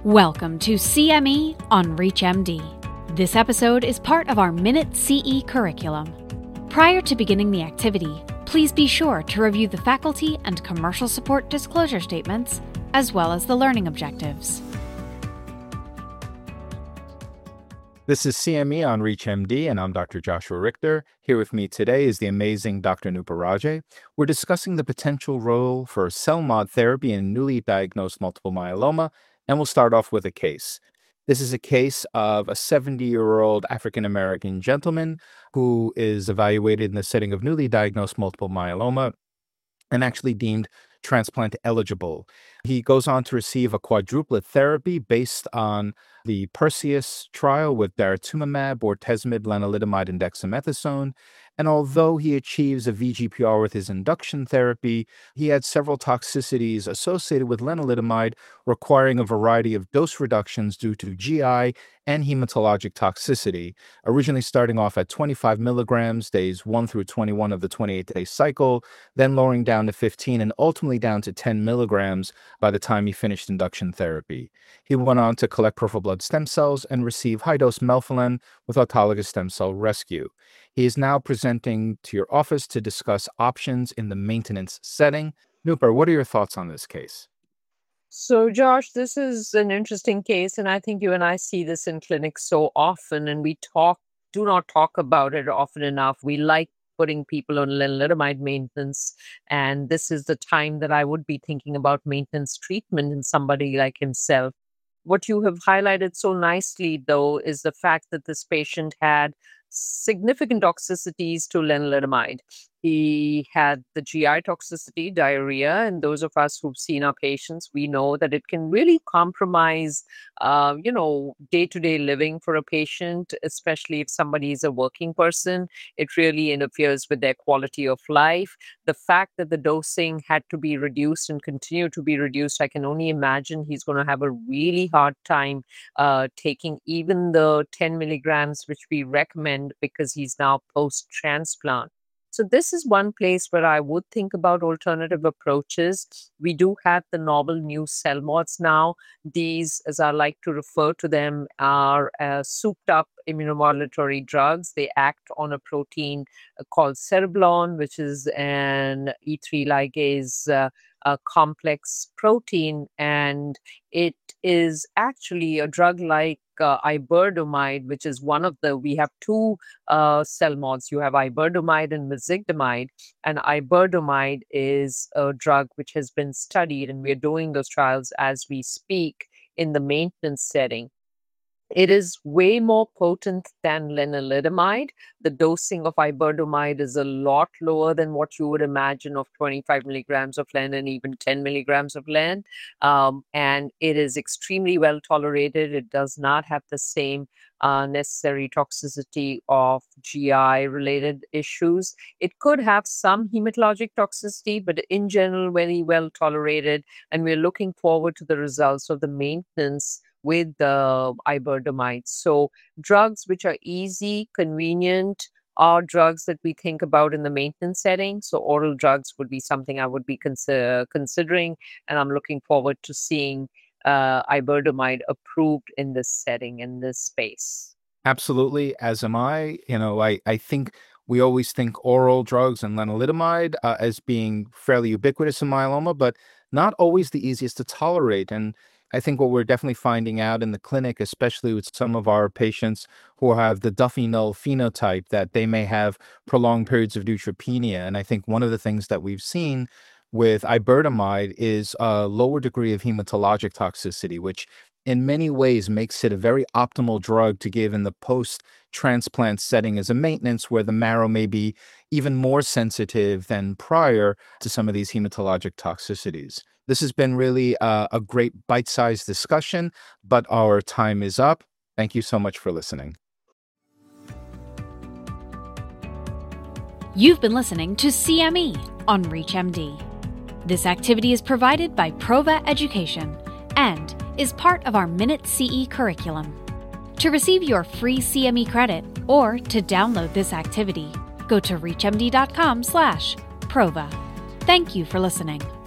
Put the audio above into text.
Welcome to CME on ReachMD. This episode is part of our Minute CE curriculum. Prior to beginning the activity, please be sure to review the faculty and commercial support disclosure statements, as well as the learning objectives. This is CME on ReachMD, and I'm Dr. Joshua Richter. Here with me today is the amazing Dr. Nupur Raje. We're discussing the potential role for CELMoD therapy in newly diagnosed multiple myeloma, and we'll start off with a case. This is a case of a 70-year-old African-American gentleman who is evaluated in the setting of newly diagnosed multiple myeloma and actually deemed transplant eligible. He goes on to receive a quadruplet therapy based on the Perseus trial with daratumumab, bortezomib, lenalidomide, and dexamethasone. And although he achieves a VGPR with his induction therapy, he had several toxicities associated with lenalidomide, requiring a variety of dose reductions due to GI and hematologic toxicity, originally starting off at 25 milligrams days 1 through 21 of the 28-day cycle, then lowering down to 15 and ultimately down to 10 milligrams by the time he finished induction therapy. He went on to collect peripheral blood stem cells and receive high-dose melphalan with autologous stem cell rescue. He is now presenting to your office to discuss options in the maintenance setting. Nupur, what are your thoughts on this case? So, Josh, this is an interesting case, and I think you and I see this in clinics so often, and we do not talk about it often enough. We like putting people on lenalidomide maintenance, and this is the time that I would be thinking about maintenance treatment in somebody like himself. What you have highlighted so nicely, though, is the fact that this patient had significant toxicities to lenalidomide. He had the GI toxicity, diarrhea, and those of us who've seen our patients, we know that it can really compromise, day-to-day living for a patient, especially if somebody is a working person. It really interferes with their quality of life. The fact that the dosing had to be reduced and continue to be reduced, I can only imagine he's going to have a really hard time taking even the 10 milligrams, which we recommend because he's now post-transplant. So this is one place where I would think about alternative approaches. We do have the novel new CELMoDs now. These, as I like to refer to them, are souped up immunomodulatory drugs. They act on a protein called cereblon, which is an E3 ligase a complex protein, and it is actually a drug like iberdomide, which is we have two CELMoDs. You have iberdomide and mezigdomide, and iberdomide is a drug which has been studied, and we're doing those trials as we speak in the maintenance setting. It is way more potent than lenalidomide. The dosing of iberdomide is a lot lower than what you would imagine of 25 milligrams of len and even 10 milligrams of len. And it is extremely well tolerated. It does not have the same necessary toxicity of GI-related issues. It could have some hematologic toxicity, but in general, very well tolerated. And we're looking forward to the results of the maintenance with the iberdomide. So drugs which are easy, convenient, are drugs that we think about in the maintenance setting. So oral drugs would be something I would be considering, and I'm looking forward to seeing iberdomide approved in this setting, in this space. Absolutely, as am I. I think we always think oral drugs and lenalidomide as being fairly ubiquitous in myeloma, but not always the easiest to tolerate. And I think what we're definitely finding out in the clinic, especially with some of our patients who have the Duffy null phenotype, that they may have prolonged periods of neutropenia. And I think one of the things that we've seen with iberdomide is a lower degree of hematologic toxicity, which in many ways makes it a very optimal drug to give in the post-transplant setting as a maintenance, where the marrow may be even more sensitive than prior to some of these hematologic toxicities. This has been really a great bite-sized discussion, but our time is up. Thank you so much for listening. You've been listening to CME on ReachMD. This activity is provided by Prova Education and is part of our Minute CE curriculum. To receive your free CME credit or to download this activity, go to reachmd.com/Prova. Thank you for listening.